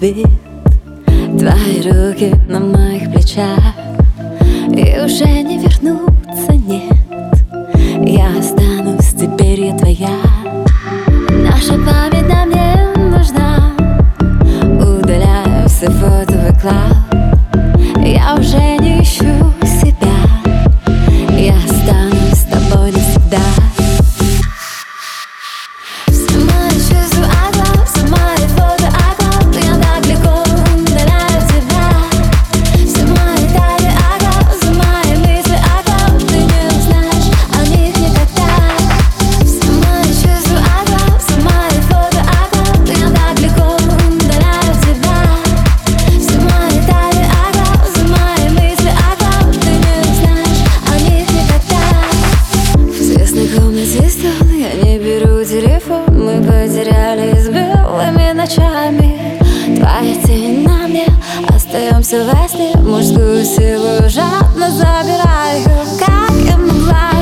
разбит. Твои руки на моих плечах, и уже не вернуться, нет. Я останусь, теперь я твоя. Наша память нам не нужна. Удаляю все фото в iCloud. Я уже не ищу себя. Я останусь с тобой навсегда. Все мои чувства iCloud, все мои фото iCloud. Я так легко удаляю тебя. Все мои тайны iCloud, все мои мысли iCloud. Ты не узнаешь о них никогда. Все мои чувства iCloud, все мои фото iCloud. Я так легко удаляю тебя. Все мои тайны iCloud, все мои мысли iCloud. Ты не узнаешь о них никогда. Все знакомые звезды, я не беру телефон. Мы потерялись белыми ночами. Твоя тень на мне, остаемся во сне. Мужскую силу жадно забираю. Как я могла